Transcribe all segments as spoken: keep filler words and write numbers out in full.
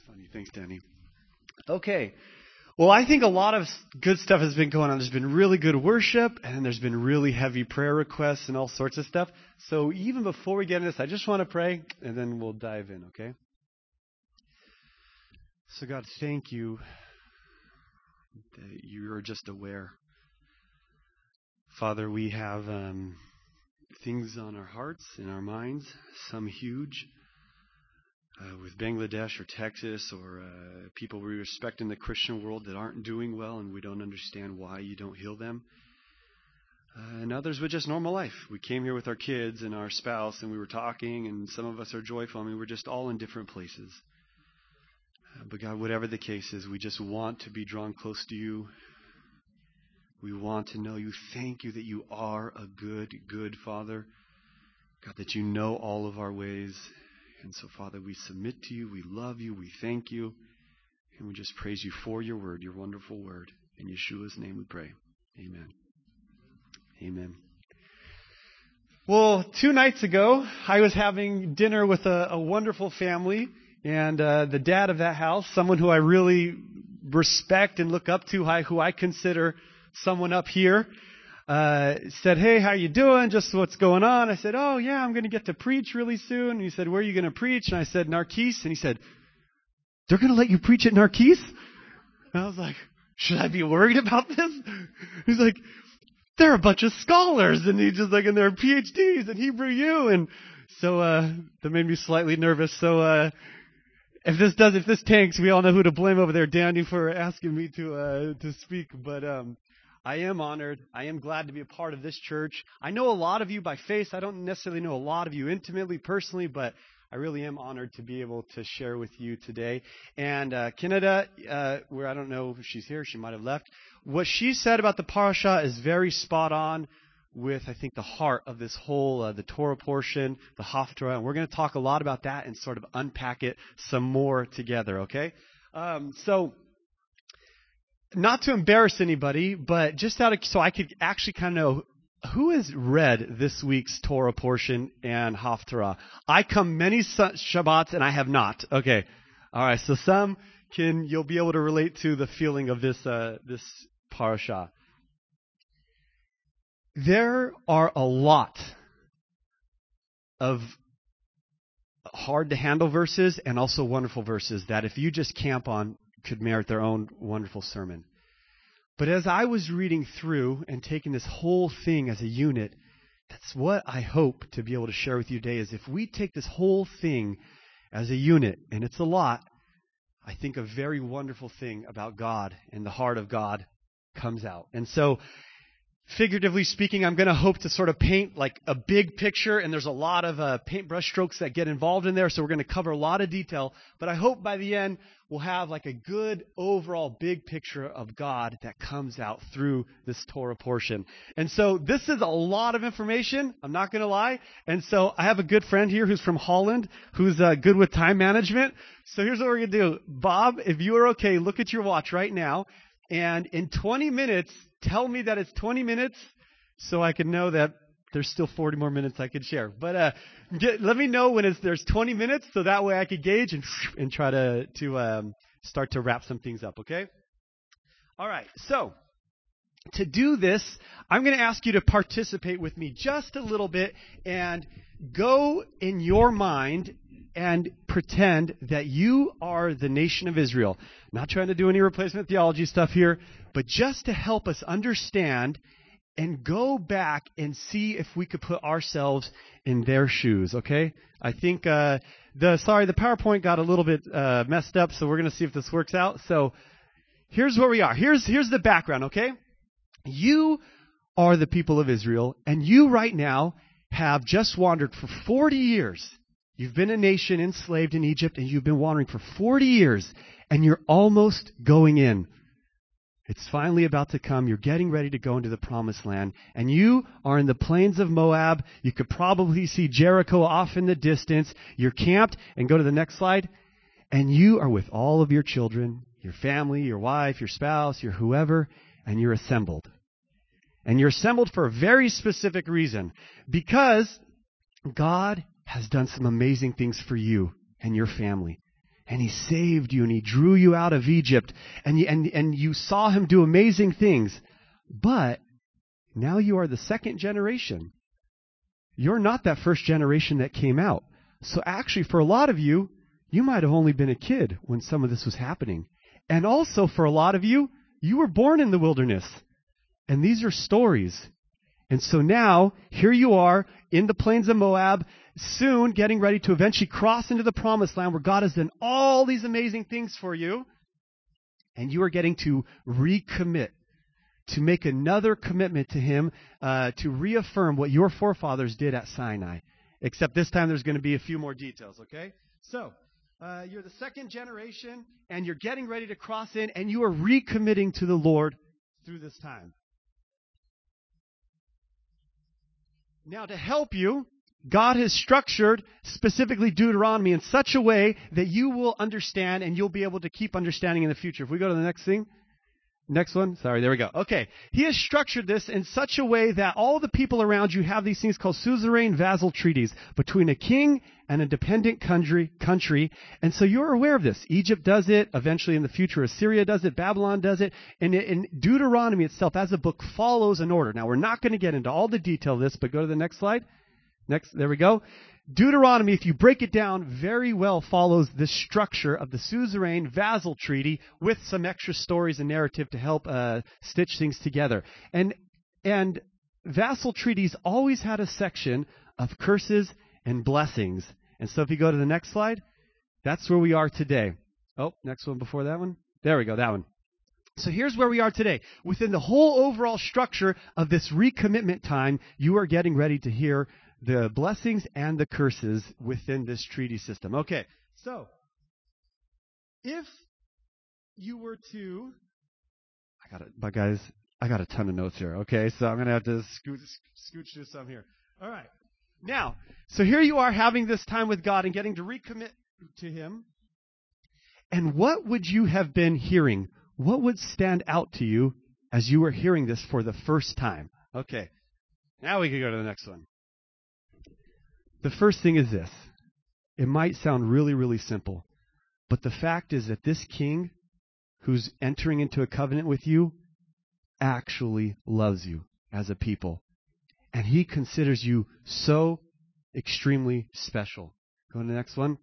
Funny. Thanks, Danny. Okay. Well, I think a lot of good stuff has been going on. There's been really good worship, and there's been really heavy prayer requests and all sorts of stuff. So even before we get into this, I just want to pray, and then we'll dive in, okay? So God, thank you that you're just aware. Father, we have um, things on our hearts, in our minds, some huge, uh, with Bangladesh or Texas or uh, people we respect in the Christian world that aren't doing well, and we don't understand why you don't heal them. Uh, and others with just normal life. We came here with our kids and our spouse, and we were talking, and some of us are joyful. I mean, we're just all in different places. Uh, but God, whatever the case is, we just want to be drawn close to you. We want to know you. Thank you that you are a good, good Father. God, that you know all of our ways. And so, Father, we submit to you. We love you. We thank you. And we just praise you for your word, your wonderful word. In Yeshua's name we pray. Amen. Amen. Well, two nights ago, I was having dinner with a, a wonderful family. And uh, the dad of that house, someone who I really respect and look up to, who I consider someone up here, uh, said, "Hey, how you doing? Just what's going on?" I said, "Oh, yeah, I'm going to get to preach really soon." And he said, "Where are you going to preach?" And I said, "Narkis." And he said, "They're going to let you preach at Narkis?" And I was like, "Should I be worried about this?" He's like, "They're a bunch of scholars." And he's just like, and they're P H Ds in Hebrew U. And so uh, that made me slightly nervous. So uh, if this does, if this tanks, we all know who to blame over there, Danny, for asking me to uh, to speak. But um I am honored. I am glad to be a part of this church. I know a lot of you by face. I don't necessarily know a lot of you intimately, personally, but I really am honored to be able to share with you today. And uh, Canada, uh, where I don't know if she's here, she might have left. What she said about the parasha is very spot on with, I think, the heart of this whole, uh, the Torah portion, the Haftarah. And we're going to talk a lot about that and sort of unpack it some more together, okay? Um, so... Not to embarrass anybody, but just out of, so I could actually kind of know who has read this week's Torah portion and Haftarah. I come many Shabbats and I have not. Okay. All right. So some can, you'll be able to relate to the feeling of this, uh, this parasha. There are a lot of hard to handle verses and also wonderful verses that if you just camp on, could merit their own wonderful sermon. But as I was reading through and taking this whole thing as a unit, that's what I hope to be able to share with you today, is if we take this whole thing as a unit, and it's a lot, I think a very wonderful thing about God and the heart of God comes out. And so, figuratively speaking, I'm going to hope to sort of paint like a big picture, and there's a lot of uh, paintbrush strokes that get involved in there, so we're going to cover a lot of detail. But I hope by the end we'll have like a good overall big picture of God that comes out through this Torah portion. And so this is a lot of information, I'm not going to lie. And so I have a good friend here who's from Holland, who's uh, good with time management. So here's what we're going to do. Bob, if you are okay, look at your watch right now. And in twenty minutes, tell me that it's twenty minutes so I can know that there's still forty more minutes I could share. But uh, get, let me know when it's, there's twenty minutes so that way I could gauge and, and try to, to um, start to wrap some things up, okay? All right, so to do this, I'm going to ask you to participate with me just a little bit and go in your mind and pretend that you are the nation of Israel. Not trying to do any replacement theology stuff here, but just to help us understand and go back and see if we could put ourselves in their shoes, okay? I think, uh, the sorry, the PowerPoint got a little bit uh, messed up, so we're going to see if this works out. So here's where we are. Here's, here's the background, okay? You are the people of Israel, and you right now have just wandered for forty years. You've been a nation enslaved in Egypt, and you've been wandering for forty years, and you're almost going in. It's finally about to come. You're getting ready to go into the promised land, and you are in the plains of Moab. You could probably see Jericho off in the distance. You're camped, and go to the next slide, and you are with all of your children, your family, your wife, your spouse, your whoever, and you're assembled. And you're assembled for a very specific reason, because God has done some amazing things for you and your family. and he saved you, and he drew you out of Egypt, and you, and, and you saw him do amazing things. But now you are the second generation. You're not that first generation that came out. So actually, for a lot of you, you might have only been a kid when some of this was happening. And also, for a lot of you, you were born in the wilderness. And these are stories. And so now, here you are in the plains of Moab, soon getting ready to eventually cross into the promised land where God has done all these amazing things for you. And you are getting to recommit, to make another commitment to him, uh, to reaffirm what your forefathers did at Sinai. Except this time there's going to be a few more details, okay? So, uh, you're the second generation, and you're getting ready to cross in, and you are recommitting to the Lord through this time. Now, to help you, God has structured specifically Deuteronomy in such a way that you will understand, and you'll be able to keep understanding in the future. If we go to the next thing. Next one. Sorry, there we go. Okay. He has structured this in such a way that all the people around you have these things called suzerain vassal treaties between a king and a dependent country. country. And so you're aware of this. Egypt does it. Eventually in the future, Assyria does it. Babylon does it. And in Deuteronomy itself, as a book, follows an order. Now, we're not going to get into all the detail of this, but go to the next slide. Next. There we go. Deuteronomy, if you break it down, very well follows the structure of the suzerain vassal treaty with some extra stories and narrative to help uh, stitch things together. And and vassal treaties always had a section of curses and blessings. And so if you go to the next slide, that's where we are today. Oh, next one before that one. There we go, that one. So here's where we are today. Within the whole overall structure of this recommitment time, you are getting ready to hear the blessings and the curses within this treaty system. Okay, so if you were to, I got it, but guys, I got a ton of notes here. Okay, so I'm gonna have to scooch, scooch through some here. All right, now, so here you are having this time with God and getting to recommit to Him. And what would you have been hearing? What would stand out to you as you were hearing this for the first time? Okay, now we can go to the next one. The first thing is this. It might sound really, really simple, but the fact is that this king who's entering into a covenant with you actually loves you as a people. And he considers you so extremely special. Go to the next one.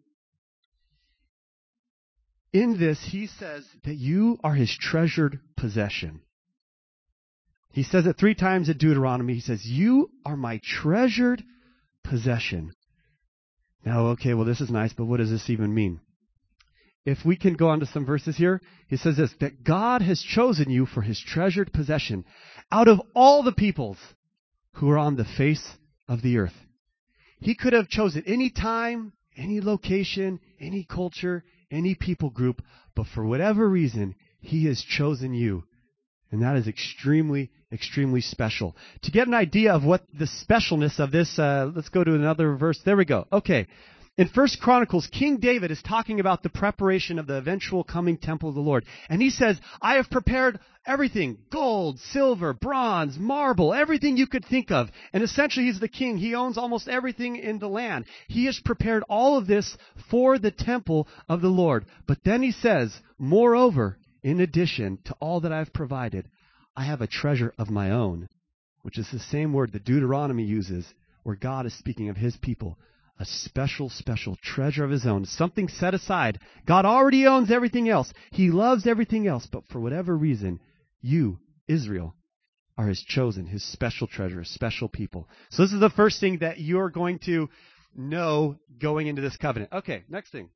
In this, he says that you are his treasured possession. He says it three times at Deuteronomy. He says, you are my treasured possession. Now, okay, well, this is nice, but what does this even mean? If we can go on to some verses here, he says this, that God has chosen you for his treasured possession out of all the peoples who are on the face of the earth. He could have chosen any time, any location, any culture, any people group, but for whatever reason, he has chosen you. And that is extremely, extremely special. To get an idea of what the specialness of this, uh, let's go to another verse. There we go. Okay. In First Chronicles, King David is talking about the preparation of the eventual coming temple of the Lord. And he says, I have prepared everything, gold, silver, bronze, marble, everything you could think of. And essentially, he's the king. He owns almost everything in the land. He has prepared all of this for the temple of the Lord. But then he says, moreover, in addition to all that I've provided, I have a treasure of my own, which is the same word that Deuteronomy uses, where God is speaking of his people. A special, special treasure of his own, something set aside. God already owns everything else. He loves everything else, but for whatever reason, you, Israel, are his chosen, his special treasure, his special people. So this is the first thing that you're going to know going into this covenant. Okay, next thing.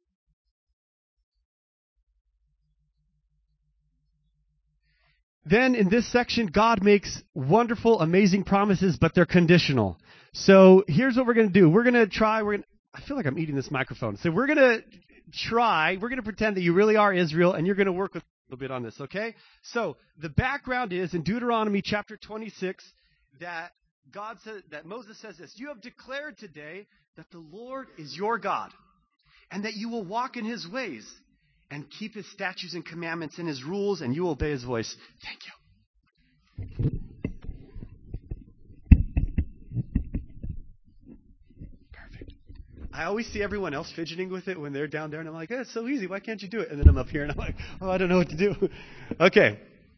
Then in this section, God makes wonderful, amazing promises, but they're conditional. So here's what we're going to do. We're going to try, we're going I feel like I'm eating this microphone. So we're going to try, we're going to pretend that you really are Israel, and you're going to work with a little bit on this, okay? So the background is in Deuteronomy chapter twenty-six that God said, that Moses says this, you have declared today that the Lord is your God, and that you will walk in his ways, and keep his statutes and commandments and his rules, and you obey his voice. Thank you. Perfect. I always see everyone else fidgeting with it when they're down there, and I'm like, eh, it's so easy. Why can't you do it? And then I'm up here, and I'm like, oh, I don't know what to do. Okay.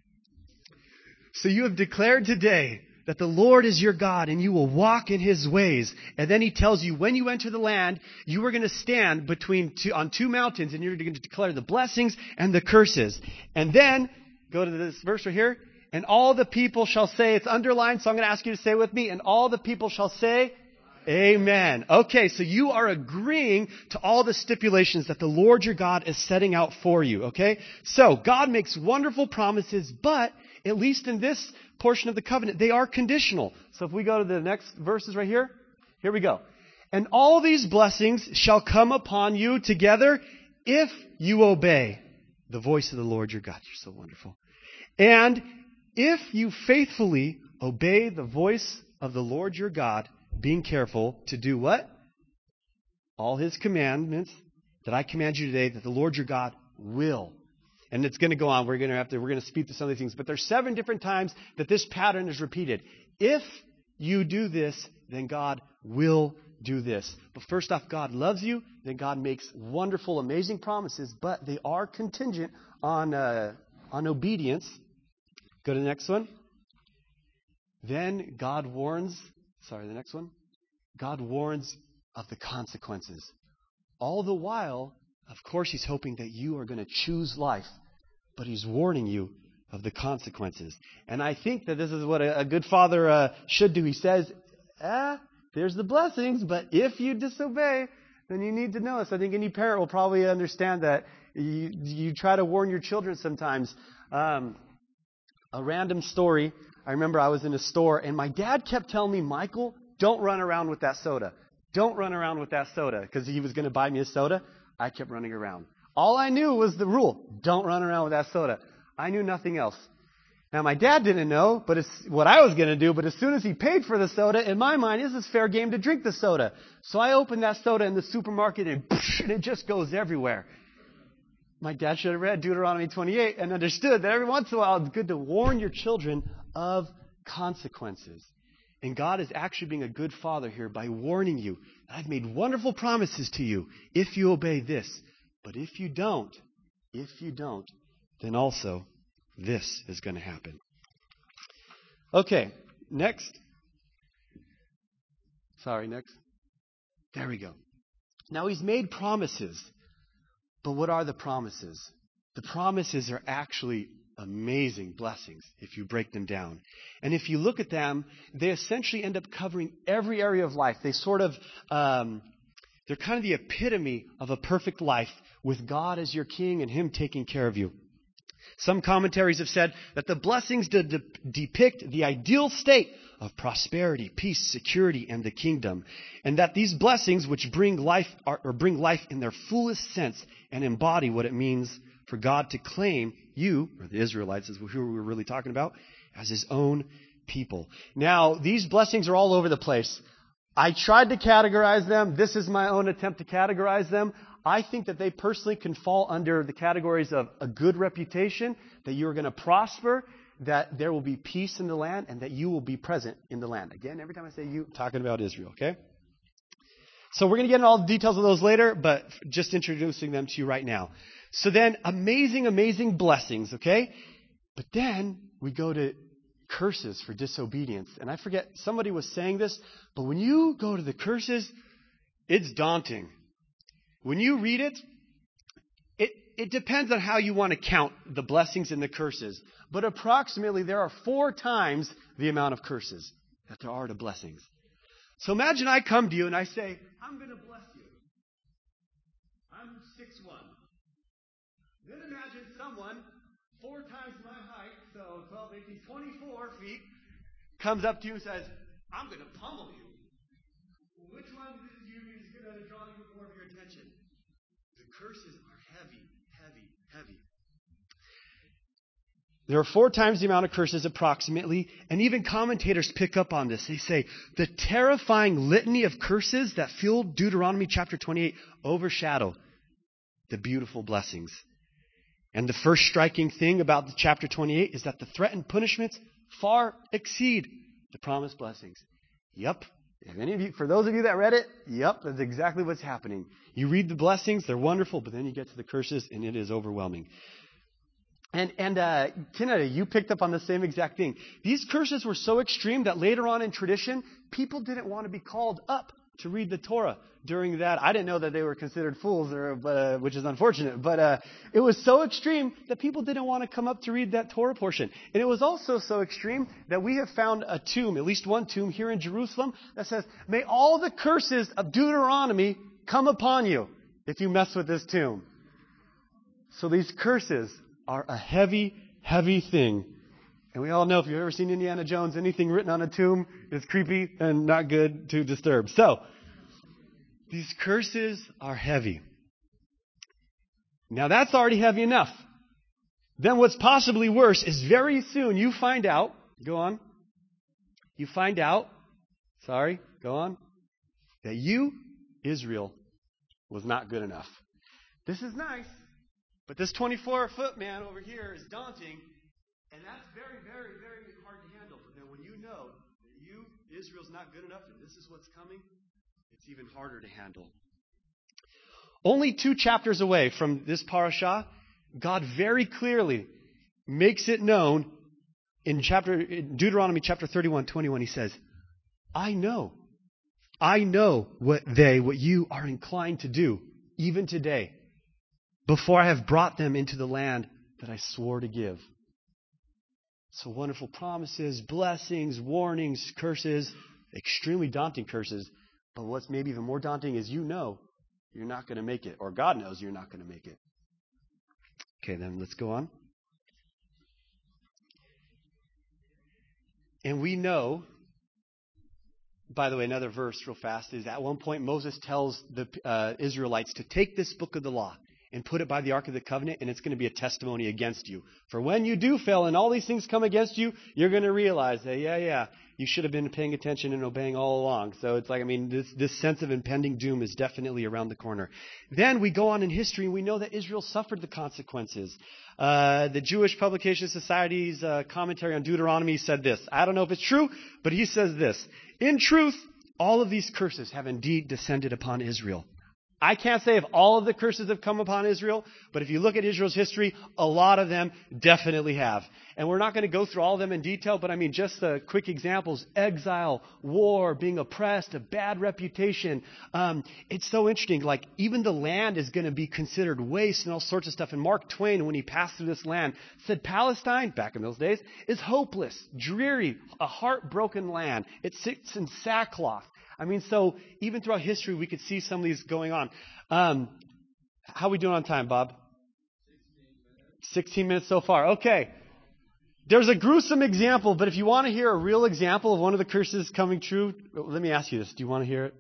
So you have declared today that the Lord is your God, and you will walk in His ways. And then He tells you, when you enter the land, you are going to stand between two, on two mountains, and you're going to declare the blessings and the curses. And then, go to this verse right here. And all the people shall say, it's underlined, so I'm going to ask you to say with me, and all the people shall say, Amen. Okay, so you are agreeing to all the stipulations that the Lord your God is setting out for you, okay? So, God makes wonderful promises, but at least in this portion of the covenant, they are conditional. So if we go to the next verses right here, here we go. And all these blessings shall come upon you together if you obey the voice of the Lord your God. You're so wonderful. And if you faithfully obey the voice of the Lord your God, being careful to do what? All His commandments that I command you today, that the Lord your God will. And it's going to go on. We're going to have to, we're going to speak to some of these things. But there's seven different times that this pattern is repeated. If you do this, then God will do this. But first off, God loves you. Then God makes wonderful, amazing promises. But they are contingent on, uh, on obedience. Go to the next one. Then God warns, sorry, the next one. God warns of the consequences. All the while, of course, He's hoping that you are going to choose life, but He's warning you of the consequences. And I think that this is what a, a good father uh, should do. He says, ah, there's the blessings, but if you disobey, then you need to know this. I think any parent will probably understand that. You, you try to warn your children sometimes. Um, a random story. I remember I was in a store, and my dad kept telling me, Michael, don't run around with that soda. Don't run around with that soda, because he was going to buy me a soda. I kept running around. All I knew was the rule. Don't run around with that soda. I knew nothing else. Now, my dad didn't know but it's what I was going to do, but as soon as he paid for the soda, in my mind, this is fair game to drink the soda. So I opened that soda in the supermarket, and, and it just goes everywhere. My dad should have read Deuteronomy twenty-eight and understood that every once in a while it's good to warn your children of consequences. And God is actually being a good father here by warning you, I've made wonderful promises to you if you obey this. But if you don't, if you don't, then also this is going to happen. Okay, next. Sorry, next. There we go. Now He's made promises. But what are the promises? The promises are actually amazing blessings if you break them down. And if you look at them, they essentially end up covering every area of life. They sort of, um, they're kind of the epitome of a perfect life with God as your king and Him taking care of you. Some commentaries have said that the blessings de- de- depict the ideal state of prosperity, peace, security, and the kingdom. And that these blessings, which bring life are, or bring life in their fullest sense and embody what it means for God to claim you, or the Israelites, is who we're really talking about, as His own people. Now, these blessings are all over the place. I tried to categorize them. This is my own attempt to categorize them. I think that they personally can fall under the categories of a good reputation, that you are going to prosper, that there will be peace in the land, and that you will be present in the land. Again, every time I say you, I'm talking about Israel, okay? So we're going to get into all the details of those later, but just introducing them to you right now. So then, amazing, amazing blessings, okay? But then we go to curses for disobedience. And I forget, somebody was saying this, but when you go to the curses, it's daunting. When you read it, it, it depends on how you want to count the blessings and the curses. But approximately there are four times the amount of curses that there are to blessings. So imagine I come to you and I say, I'm going to bless you. I'm six one. Then imagine someone four times my height, so twelve, eighteen, twenty-four feet, comes up to you and says, I'm going to pummel you. Which one is you is going to draw more of your attention? The curses are heavy, heavy, heavy. There are four times the amount of curses approximately, and even commentators pick up on this. They say the terrifying litany of curses that fill Deuteronomy chapter twenty-eight overshadow the beautiful blessings. And the first striking thing about the chapter twenty-eight is that the threatened punishments far exceed the promised blessings. Yep, If any of you, for those of you that read it, yep, that's exactly what's happening. You read the blessings, they're wonderful, but then you get to the curses, and it is overwhelming. And, and uh, Kennedy, you picked up on the same exact thing. These curses were so extreme that later on in tradition, people didn't want to be called up to read the Torah during that. I didn't know that they were considered fools, or, but, uh, which is unfortunate. But uh, it was so extreme that people didn't want to come up to read that Torah portion. And it was also so extreme that we have found a tomb, at least one tomb here in Jerusalem, that says, may all the curses of Deuteronomy come upon you if you mess with this tomb. So these curses are a heavy, heavy thing. And we all know if you've ever seen Indiana Jones, anything written on a tomb is creepy and not good to disturb. So, these curses are heavy. Now that's already heavy enough. Then what's possibly worse is very soon you find out, go on, you find out, sorry, go on, that you, Israel, was not good enough. This is nice. But this twenty-four foot man over here is daunting, and that's very, very, very hard to handle. But then when you know that you, Israel's not good enough, and this is what's coming, it's even harder to handle. Only two chapters away from this parashah, God very clearly makes it known in chapter in Deuteronomy chapter thirty-one, twenty-one. He says, I know, I know what they, what you are inclined to do, even today, before I have brought them into the land that I swore to give. So wonderful promises, blessings, warnings, curses, extremely daunting curses. But what's maybe even more daunting is you know you're not going to make it, or God knows you're not going to make it. Okay, then let's go on. And we know, by the way, another verse real fast is at one point Moses tells the uh, Israelites to take this book of the law and put it by the Ark of the Covenant, and it's going to be a testimony against you. For when you do fail and all these things come against you, you're going to realize that, yeah, yeah, you should have been paying attention and obeying all along. So it's like, I mean, this, this sense of impending doom is definitely around the corner. Then we go on in history, and we know that Israel suffered the consequences. Uh, the Jewish Publication Society's uh, commentary on Deuteronomy said this. I don't know if it's true, but he says this. In truth, all of these curses have indeed descended upon Israel. I can't say if all of the curses have come upon Israel, but if you look at Israel's history, a lot of them definitely have. And we're not going to go through all of them in detail, but I mean, just the quick examples: exile, war, being oppressed, a bad reputation. Um, it's so interesting. Like, even the land is going to be considered waste and all sorts of stuff. And Mark Twain, when he passed through this land, said Palestine, back in those days, is hopeless, dreary, a heartbroken land. It sits in sackcloth. I mean, so even throughout history, we could see some of these going on. Um, how are we doing on time, Bob? sixteen minutes so far. Okay. There's a gruesome example, but if you want to hear a real example of one of the curses coming true, let me ask you this. Do you want to hear it?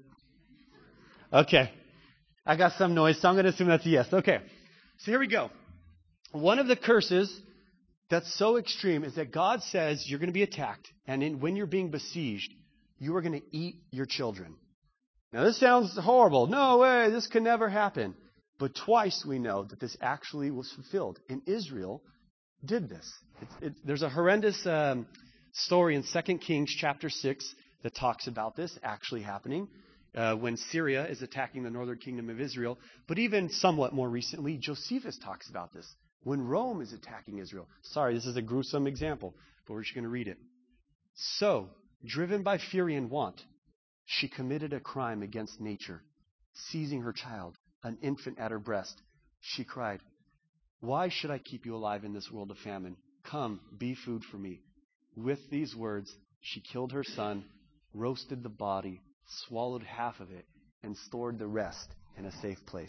Okay. I got some noise, so I'm going to assume that's a yes. Okay. So here we go. One of the curses that's so extreme is that God says you're going to be attacked, and in, when you're being besieged, you are going to eat your children. Now, this sounds horrible. No way, this could never happen. But twice we know that this actually was fulfilled. And Israel did this. It's, it, there's a horrendous um, story in Second Kings chapter six that talks about this actually happening uh, when Syria is attacking the northern kingdom of Israel. But even somewhat more recently, Josephus talks about this when Rome is attacking Israel. Sorry, this is a gruesome example, but we're just going to read it. So, driven by fury and want, she committed a crime against nature. Seizing her child, an infant at her breast, she cried, "Why should I keep you alive in this world of famine? Come, be food for me." With these words, she killed her son, roasted the body, swallowed half of it, and stored the rest in a safe place.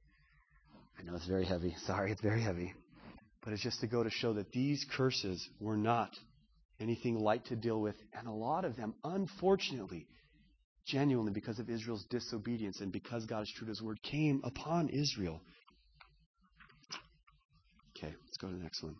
I know it's very heavy. Sorry, it's very heavy. But it's just to go to show that these curses were not anything light to deal with. And a lot of them, unfortunately, genuinely because of Israel's disobedience and because God is true to His word, came upon Israel. Okay, let's go to the next one.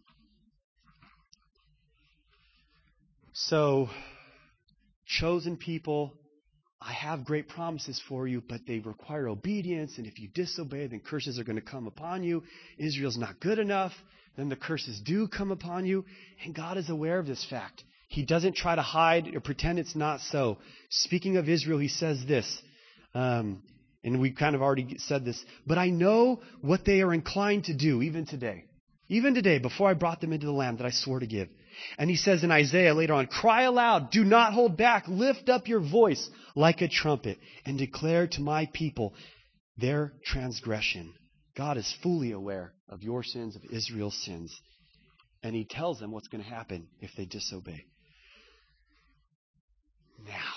So, chosen people, I have great promises for you, but they require obedience. And if you disobey, then curses are going to come upon you. Israel's not good enough. Then the curses do come upon you. And God is aware of this fact. He doesn't try to hide or pretend it's not so. Speaking of Israel, he says this, um, and we kind of already said this, but I know what they are inclined to do even today. Even today, before I brought them into the land that I swore to give. And he says in Isaiah later on, cry aloud, do not hold back, lift up your voice like a trumpet, and declare to my people their transgression. God is fully aware of your sins, of Israel's sins. And he tells them what's going to happen if they disobey. Now,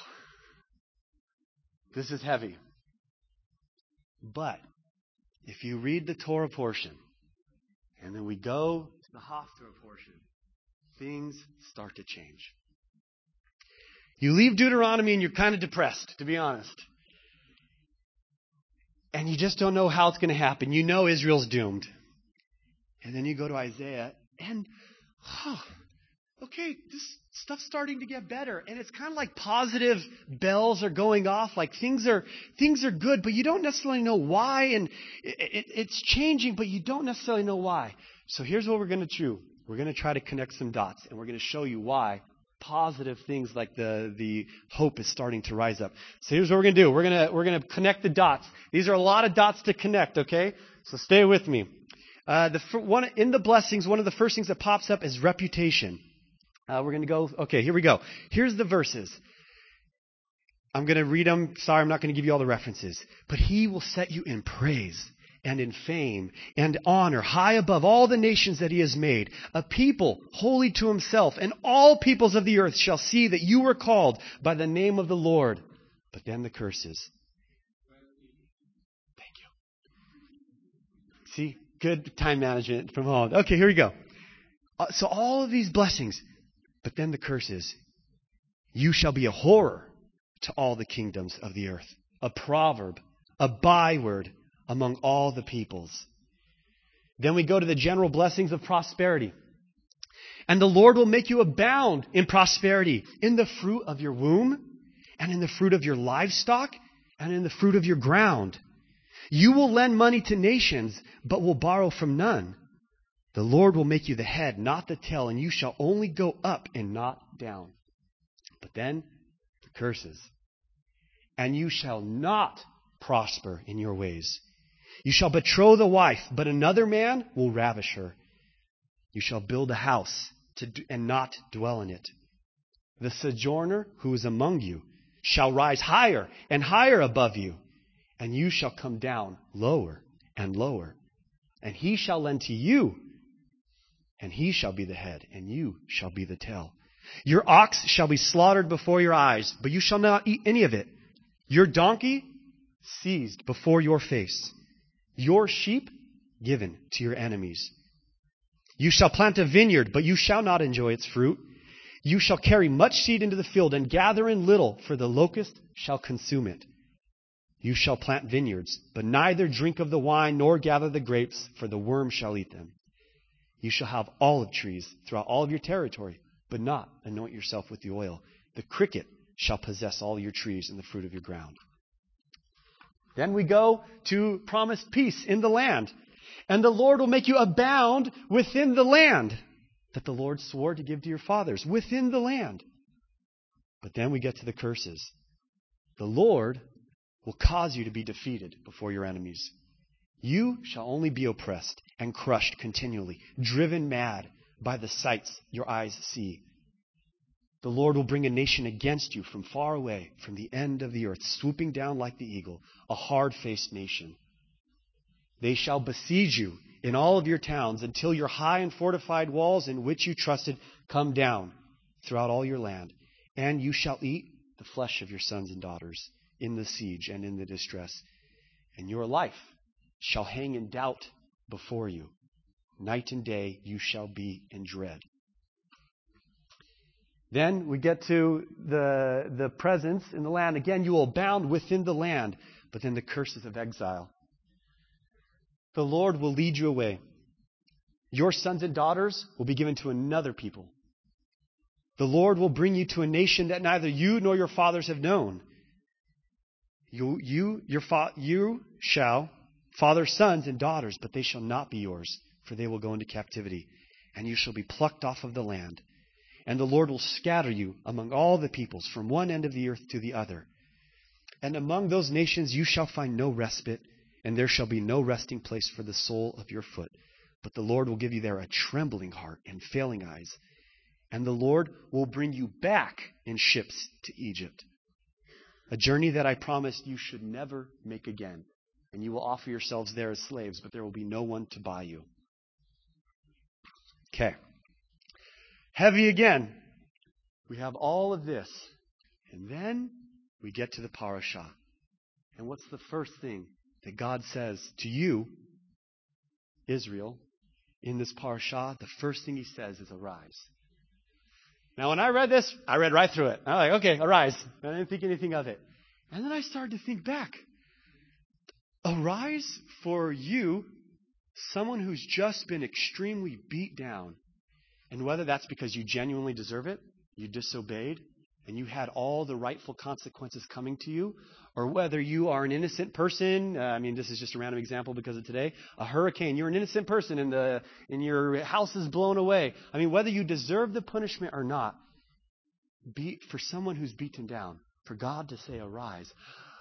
this is heavy. But if you read the Torah portion, and then we go to the Haftarah portion, things start to change. You leave Deuteronomy and you're kind of depressed, to be honest. And you just don't know how it's going to happen. You know Israel's doomed. And then you go to Isaiah and, oh, okay, this stuff's starting to get better. And it's kind of like positive bells are going off, like things are things are good, but you don't necessarily know why. And it, it, it's changing, but you don't necessarily know why. So here's what we're going to do. We're going to try to connect some dots, and we're going to show you why positive things like the, the hope is starting to rise up. So here's what we're going to do. We're going to we're going to connect the dots. These are a lot of dots to connect, okay? So stay with me. Uh, the one in the blessings, one of the first things that pops up is reputation. Uh, we're going to go, okay, here we go. Here's the verses. I'm going to read them. Sorry, I'm not going to give you all the references. But he will set you in praise and in fame and honor high above all the nations that he has made, a people holy to himself, and all peoples of the earth shall see that you were called by the name of the Lord. But then the curses. Thank you. See, good time management from home. Okay, here we go. Uh, so all of these blessings. But then the curse is, you shall be a horror to all the kingdoms of the earth, a proverb, a byword among all the peoples. Then we go to the general blessings of prosperity. And the Lord will make you abound in prosperity, in the fruit of your womb, and in the fruit of your livestock, and in the fruit of your ground. You will lend money to nations, but will borrow from none. The Lord will make you the head, not the tail, and you shall only go up and not down. But then the curses. And you shall not prosper in your ways. You shall betroth a wife, but another man will ravish her. You shall build a house to do, and not dwell in it. The sojourner who is among you shall rise higher and higher above you, and you shall come down lower and lower. And he shall lend to you, and he shall be the head, and you shall be the tail. Your ox shall be slaughtered before your eyes, but you shall not eat any of it. Your donkey seized before your face. Your sheep given to your enemies. You shall plant a vineyard, but you shall not enjoy its fruit. You shall carry much seed into the field and gather in little, for the locust shall consume it. You shall plant vineyards, but neither drink of the wine nor gather the grapes, for the worm shall eat them. You shall have olive trees throughout all of your territory, but not anoint yourself with the oil. The cricket shall possess all your trees and the fruit of your ground. Then we go to promised peace in the land. And the Lord will make you abound within the land that the Lord swore to give to your fathers, within the land. But then we get to the curses. The Lord will cause you to be defeated before your enemies. You shall only be oppressed and crushed continually, driven mad by the sights your eyes see. The Lord will bring a nation against you from far away, from the end of the earth, swooping down like the eagle, a hard-faced nation. They shall besiege you in all of your towns until your high and fortified walls in which you trusted come down throughout all your land. And you shall eat the flesh of your sons and daughters in the siege and in the distress. And your life shall hang in doubt before you. Night and day you shall be in dread. Then we get to the, the presence in the land. Again, you will abound within the land, but then the curses of exile. The Lord will lead you away. Your sons and daughters will be given to another people. The Lord will bring you to a nation that neither you nor your fathers have known. You, you, your fa- you shall father sons and daughters, but they shall not be yours, for they will go into captivity, and you shall be plucked off of the land. And the Lord will scatter you among all the peoples, from one end of the earth to the other. And among those nations you shall find no respite, and there shall be no resting place for the sole of your foot. But the Lord will give you there a trembling heart and failing eyes. And the Lord will bring you back in ships to Egypt, a journey that I promised you should never make again. And you will offer yourselves there as slaves, but there will be no one to buy you. Okay. Heavy again. We have all of this. And then we get to the parashah. And what's the first thing that God says to you, Israel, in this parashah? The first thing he says is arise. Now, when I read this, I read right through it. I'm like, okay, arise. I didn't think anything of it. And then I started to think back. Arise for you, someone who's just been extremely beat down. And whether that's because you genuinely deserve it, you disobeyed, and you had all the rightful consequences coming to you, or whether you are an innocent person. Uh, I mean, this is just a random example because of today. A hurricane, you're an innocent person and, the, and your house is blown away. I mean, whether you deserve the punishment or not, be, for someone who's beaten down, for God to say, arise,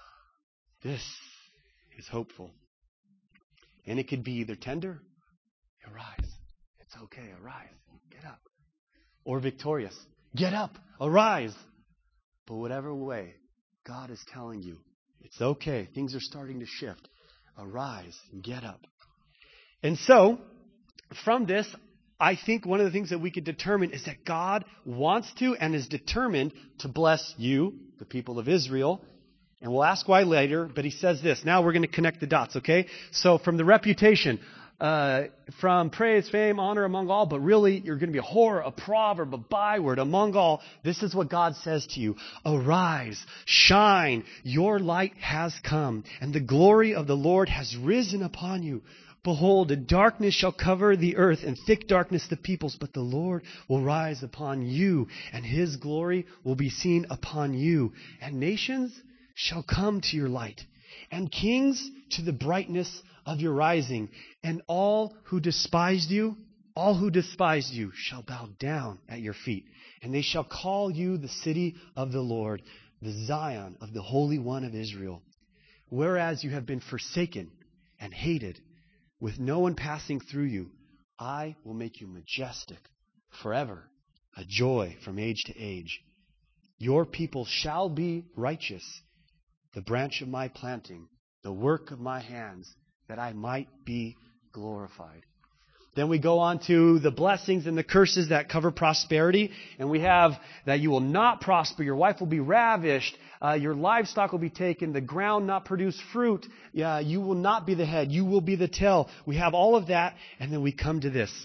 this is hopeful. And it could be either tender, arise, it's okay, arise, get up. Or victorious, get up, arise. But whatever way, God is telling you, it's okay, things are starting to shift. Arise and get up. And so, from this, I think one of the things that we could determine is that God wants to and is determined to bless you, the people of Israel. And we'll ask why later, but he says this. Now we're going to connect the dots, okay? So from the reputation, uh, from praise, fame, honor among all, but really you're going to be a horror, a proverb, a byword among all. This is what God says to you. Arise, shine, your light has come, and the glory of the Lord has risen upon you. Behold, a darkness shall cover the earth, and thick darkness the peoples, but the Lord will rise upon you, and his glory will be seen upon you. And nations shall come to your light, and kings to the brightness of your rising. And all who despised you, all who despised you shall bow down at your feet. And they shall call you the city of the Lord, the Zion of the Holy One of Israel. Whereas you have been forsaken and hated, with no one passing through you, I will make you majestic forever, a joy from age to age. Your people shall be righteous, the branch of my planting, the work of my hands, that I might be glorified. Then we go on to the blessings and the curses that cover prosperity. And we have that you will not prosper, your wife will be ravished, uh, your livestock will be taken, the ground not produce fruit, yeah, you will not be the head, you will be the tail. We have all of that, and then we come to this.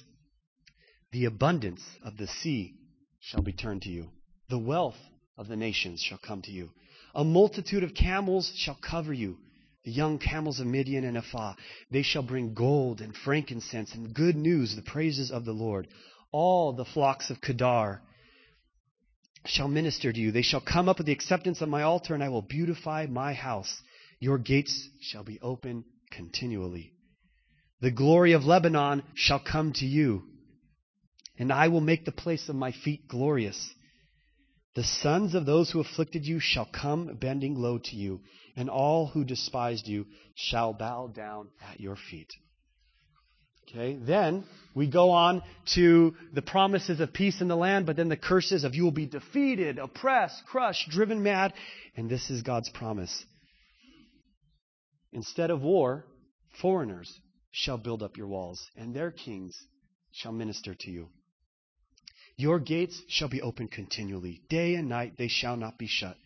The abundance of the sea shall be turned to you. The wealth of the nations shall come to you. A multitude of camels shall cover you, the young camels of Midian and Ephah. They shall bring gold and frankincense and good news, the praises of the Lord. All the flocks of Kedar shall minister to you. They shall come up with the acceptance of my altar, and I will beautify my house. Your gates shall be open continually. The glory of Lebanon shall come to you, and I will make the place of my feet glorious. The sons of those who afflicted you shall come bending low to you, and all who despised you shall bow down at your feet. Okay, then we go on to the promises of peace in the land, but then the curses of you will be defeated, oppressed, crushed, driven mad. And this is God's promise. Instead of war, foreigners shall build up your walls, and their kings shall minister to you. Your gates shall be open continually. Day and night they shall not be shut.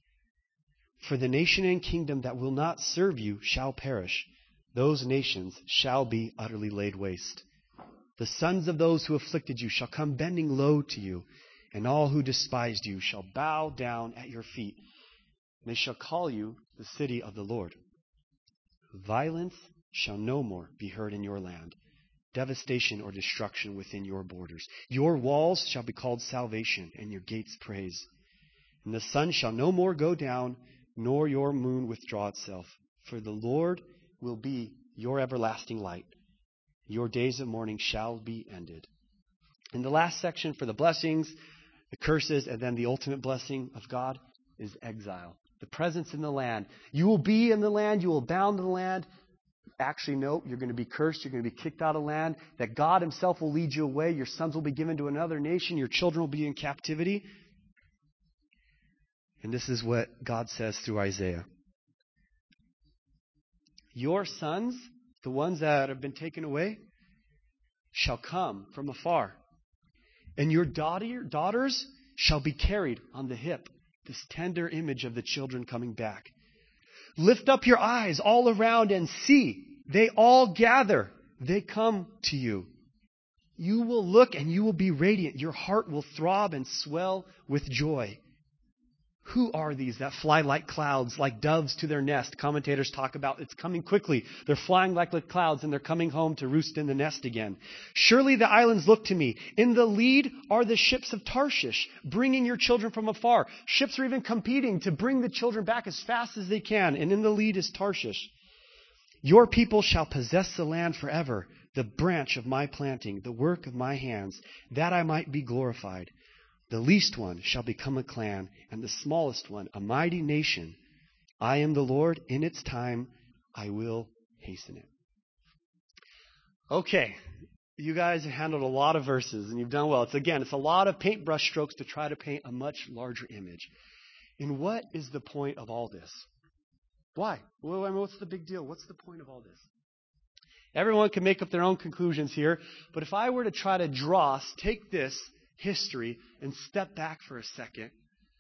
For the nation and kingdom that will not serve you shall perish. Those nations shall be utterly laid waste. The sons of those who afflicted you shall come bending low to you, and all who despised you shall bow down at your feet. And they shall call you the city of the Lord. Violence shall no more be heard in your land. Devastation or destruction within your borders. Your walls shall be called salvation, and your gates praise. And the sun shall no more go down, nor your moon withdraw itself. For the Lord will be your everlasting light. Your days of mourning shall be ended. In the last section for the blessings, The curses, and then the ultimate blessing of God is exile. The presence in the land. You will be in the land. You will abound in the land. Actually, no, you're going to be cursed. You're going to be kicked out of land. That God himself will lead you away. Your sons will be given to another nation. Your children will be in captivity. And this is what God says through Isaiah. Your sons, the ones that have been taken away, shall come from afar. And your daughter, daughters shall be carried on the hip. This tender image of the children coming back. Lift up your eyes all around and see. They all gather. They come to you. You will look and you will be radiant. Your heart will throb and swell with joy. Who are these that fly like clouds, like doves to their nest? Commentators talk about it's coming quickly. They're flying like the clouds and they're coming home to roost in the nest again. Surely the islands look to me. In the lead are the ships of Tarshish, bringing your children from afar. Ships are even competing to bring the children back as fast as they can. And in the lead is Tarshish. Your people shall possess the land forever, the branch of my planting, the work of my hands, that I might be glorified. The least one shall become a clan, and the smallest one a mighty nation. I am the Lord. In its time, I will hasten it. Okay, you guys have handled a lot of verses, and you've done well. It's again, it's a lot of paintbrush strokes to try to paint a much larger image. And what is the point of all this? Why? Well, I mean, what's the big deal? What's the point of all this? Everyone can make up their own conclusions here, but if I were to try to draw, take this history and step back for a second,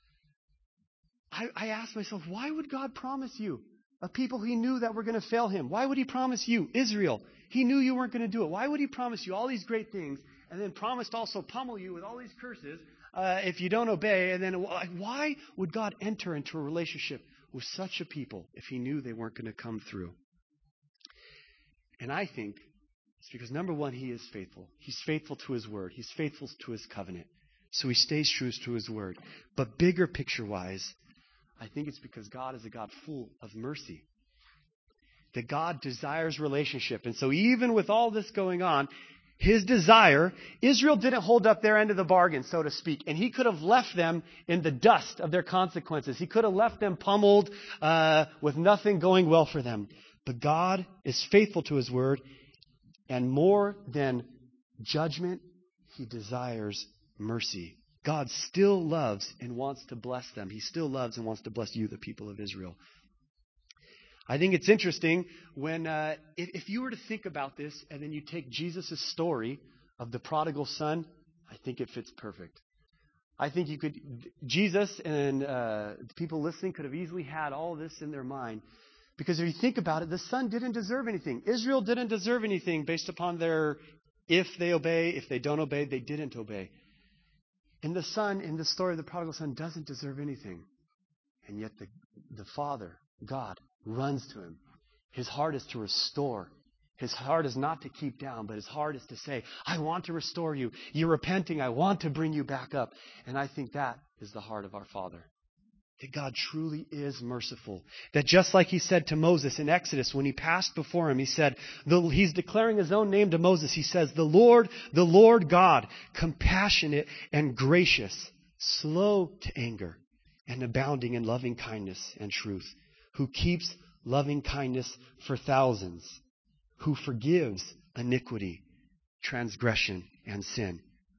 I, I asked myself, why would God promise you a people he knew that were going to fail him? Why would he promise you, Israel? He knew you weren't going to do it. Why would he promise you all these great things and then promised also pummel you with all these curses uh, if you don't obey? And then why would God enter into a relationship with such a people if he knew they weren't going to come through? And I think it's because, number one, he is faithful. He's faithful to his word. He's faithful to his covenant. So he stays true to his word. But bigger picture-wise, I think it's because God is a God full of mercy. That God desires relationship. And so even with all this going on, his desire, Israel didn't hold up their end of the bargain, so to speak. And he could have left them in the dust of their consequences. He could have left them pummeled uh, with nothing going well for them. But God is faithful to his word. And more than judgment, he desires mercy. God still loves and wants to bless them. He still loves and wants to bless you, the people of Israel. I think it's interesting when, uh, if, if you were to think about this and then you take Jesus' story of the prodigal son, I think it fits perfect. I think you could, Jesus and uh, the people listening could have easily had all this in their mind. Because if you think about it, the son didn't deserve anything. Israel didn't deserve anything based upon their, if they obey, if they don't obey, they didn't obey. And the son in the story of the prodigal son doesn't deserve anything. And yet the, the Father, God, runs to him. His heart is to restore. His heart is not to keep down, but his heart is to say, I want to restore you. You're repenting. I want to bring you back up. And I think that is the heart of our Father. That God truly is merciful. That just like he said to Moses in Exodus, when he passed before him, he said, the, he's declaring his own name to Moses. He says, the Lord, the Lord God, compassionate and gracious, slow to anger, and abounding in loving kindness and truth, who keeps loving kindness for thousands, who forgives iniquity, transgression, and sin.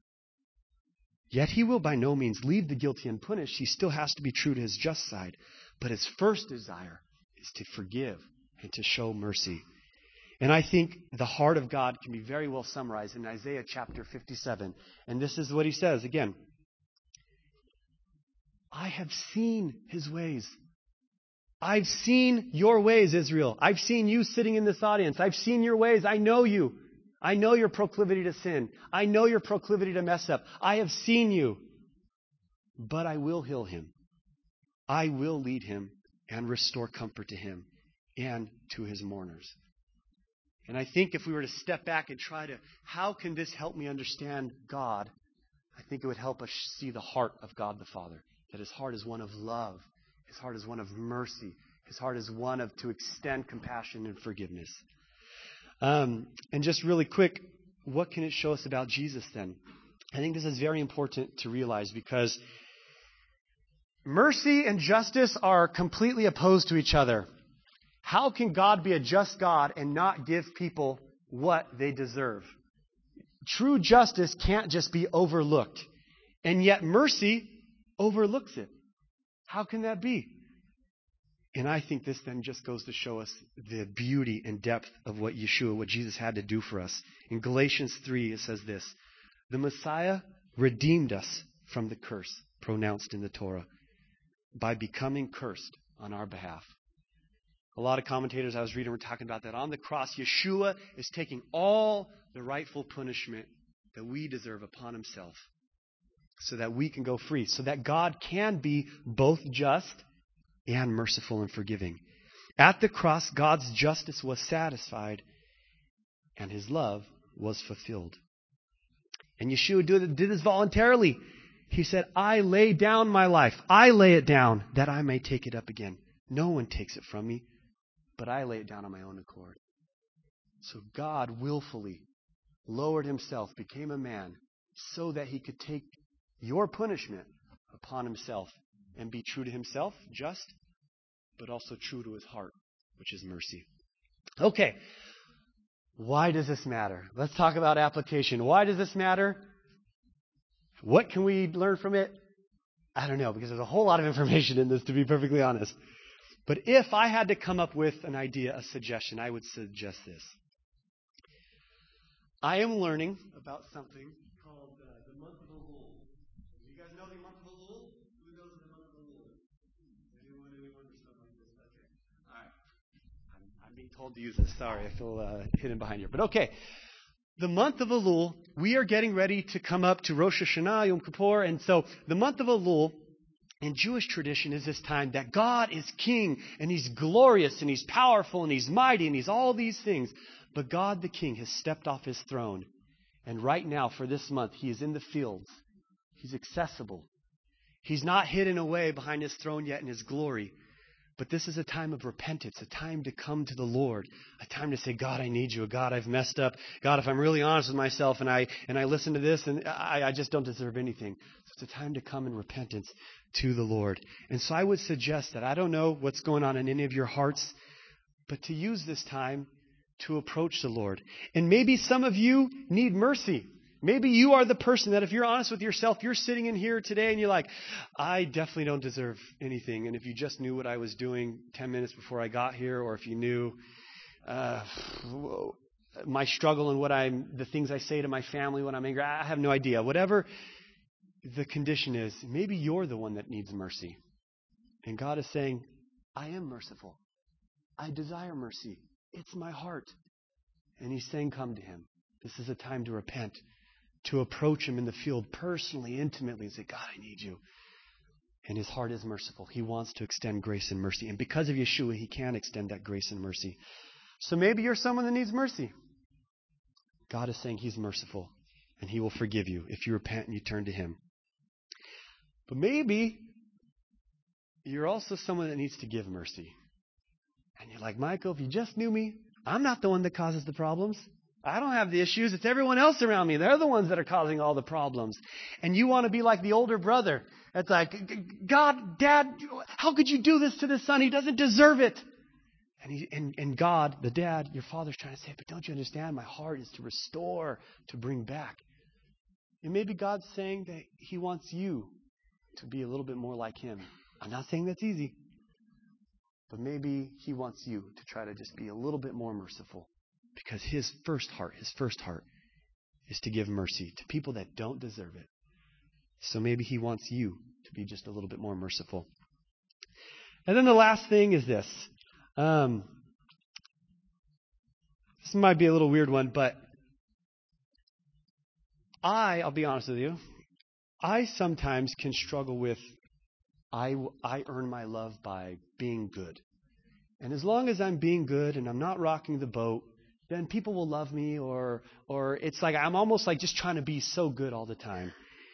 Yet he will by no means leave the guilty unpunished. He still has to be true to his just side. But his first desire is to forgive and to show mercy. And I think the heart of God can be very well summarized in Isaiah chapter fifty-seven. And this is what he says again. I have seen his ways. I've seen your ways, Israel. I've seen you sitting in this audience. I've seen your ways. I know you. I know your proclivity to sin. I know your proclivity to mess up. I have seen you. But I will heal him. I will lead him and restore comfort to him and to his mourners. And I think if we were to step back and try to, how can this help me understand God? I think it would help us see the heart of God the Father. That his heart is one of love. His heart is one of mercy. His heart is one of to extend compassion and forgiveness. Um, and just really quick, what can it show us about Jesus then? I think this is very important to realize because mercy and justice are completely opposed to each other. How can God be a just God and not give people what they deserve? True justice can't just be overlooked. And yet mercy overlooks it. How can that be? And I think this then just goes to show us the beauty and depth of what Yeshua, what Jesus had to do for us. In Galatians three, it says this: the Messiah redeemed us from the curse pronounced in the Torah by becoming cursed on our behalf. A lot of commentators I was reading were talking about that. On the cross, Yeshua is taking all the rightful punishment that we deserve upon himself so that we can go free, so that God can be both just and merciful and forgiving. At the cross, God's justice was satisfied and his love was fulfilled. And Yeshua did this voluntarily. He said, I lay down my life. I lay it down that I may take it up again. No one takes it from me, but I lay it down on my own accord. So God willfully lowered himself, became a man, so that he could take your punishment upon himself and be true to himself, just, but also true to his heart, which is mercy. Okay, why does this matter? Let's talk about application. Why does this matter? What can we learn from it? I don't know, because there's a whole lot of information in this, to be perfectly honest. But if I had to come up with an idea, a suggestion, I would suggest this. I am learning about something called uh, the month of Elul. You guys know the month of Elul? Who knows the month of Elul? Anyone, anyone, or something like this? Okay. All right. I'm, I'm being told to use this. Sorry, I feel uh, hidden behind here. But okay. The month of Elul, we are getting ready to come up to Rosh Hashanah, Yom Kippur. And so the month of Elul, in Jewish tradition, is this time that God is king, and he's glorious, and he's powerful, and he's mighty, and he's all these things. But God the king has stepped off his throne. And right now, for this month, he is in the fields. He's accessible. He's not hidden away behind his throne yet in his glory. But this is a time of repentance, a time to come to the Lord, a time to say, God, I need you. God, I've messed up. God, if I'm really honest with myself and I and I listen to this, and I, I just don't deserve anything. So it's a time to come in repentance to the Lord. And so I would suggest that, I don't know what's going on in any of your hearts, but to use this time to approach the Lord. And maybe some of you need mercy. Maybe you are the person that, if you're honest with yourself, you're sitting in here today and you're like, I definitely don't deserve anything. And if you just knew what I was doing ten minutes before I got here, or if you knew uh, my struggle and what I'm, the things I say to my family when I'm angry, I have no idea. Whatever the condition is, maybe you're the one that needs mercy. And God is saying, I am merciful. I desire mercy. It's my heart. And he's saying, come to him. This is a time to repent, to approach him in the field personally, intimately, and say, God, I need you. And his heart is merciful. He wants to extend grace and mercy. And because of Yeshua, he can extend that grace and mercy. So maybe you're someone that needs mercy. God is saying he's merciful, and he will forgive you if you repent and you turn to him. But maybe you're also someone that needs to give mercy. And you're like, Michael, if you just knew me, I'm not the one that causes the problems. I don't have the issues. It's everyone else around me. They're the ones that are causing all the problems. And you want to be like the older brother. It's like, God, Dad, how could you do this to the son? He doesn't deserve it. And, he, and, and God, the dad, your father's trying to say, but don't you understand? My heart is to restore, to bring back. And maybe God's saying that he wants you to be a little bit more like him. I'm not saying that's easy. But maybe he wants you to try to just be a little bit more merciful. Because his first heart, his first heart is to give mercy to people that don't deserve it. So maybe he wants you to be just a little bit more merciful. And then the last thing is this. Um, this might be a little weird one, but I, I'll be honest with you, I sometimes can struggle with I, I earn my love by being good. And as long as I'm being good and I'm not rocking the boat, then people will love me, or or it's like I'm almost like just trying to be so good all the time.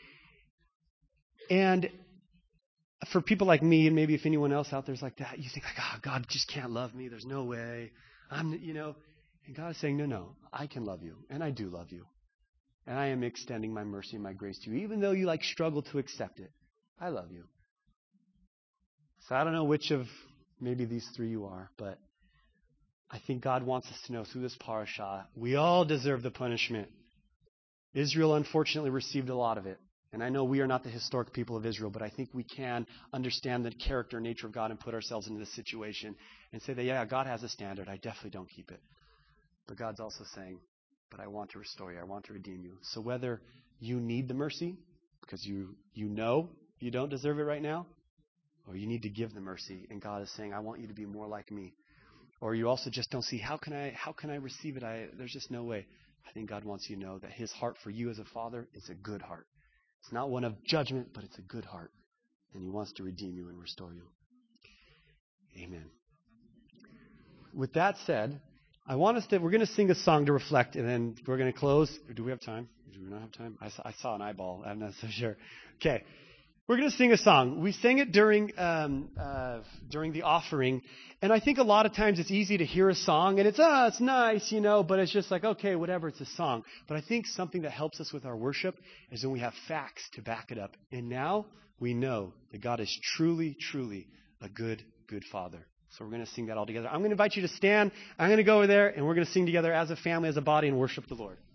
And for people like me, and maybe if anyone else out there's like that, you think like, oh, God just can't love me. There's no way. I'm, you know, and God is saying, no, no, I can love you, and I do love you. and I am extending my mercy and my grace to you, even though you like struggle to accept it. I love you. So I don't know which of maybe these three you are, but I think God wants us to know through this parasha, we all deserve the punishment. Israel unfortunately received a lot of it. And I know we are not the historic people of Israel, but I think we can understand the character and nature of God and put ourselves into this situation and say that, yeah, God has a standard. I definitely don't keep it. But God's also saying, but I want to restore you. I want to redeem you. So whether you need the mercy because you, you know you don't deserve it right now, or you need to give the mercy and God is saying, I want you to be more like me. Or you also just don't see, how can I how can I receive it? I, there's just no way. I think God wants you to know that his heart for you as a father is a good heart. It's not one of judgment, but it's a good heart. And he wants to redeem you and restore you. Amen. With that said, I want us to, we're going to sing a song to reflect, and then we're going to close. Do we have time? Do we not have time? I saw, I saw an eyeball. I'm not so sure. Okay. We're going to sing a song. We sang it during um, uh, during the offering, and I think a lot of times it's easy to hear a song, and it's, ah, oh, it's nice, you know, but it's just like, okay, whatever, it's a song. But I think something that helps us with our worship is when we have facts to back it up. And now we know that God is truly, truly a good, good Father. So we're going to sing that all together. I'm going to invite you to stand. I'm going to go over there, and we're going to sing together as a family, as a body, and worship the Lord.